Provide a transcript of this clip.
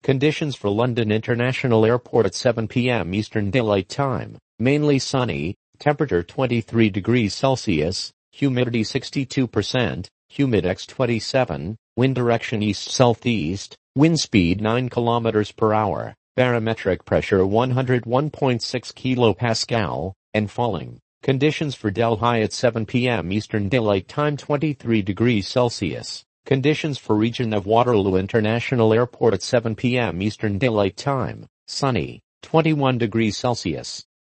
Conditions for London International Airport at 7 p.m. Eastern Daylight Time. Mainly sunny, temperature 23 degrees Celsius, humidity 62%, humidex 27, wind direction east-southeast, wind speed 9 kilometers per hour, barometric pressure 101.6 kilopascal, and falling. Conditions for Delhi at 7 p.m. Eastern Daylight Time 23 degrees Celsius. Conditions for region of Waterloo International Airport at 7 p.m. Eastern Daylight Time. Sunny, 21 degrees Celsius.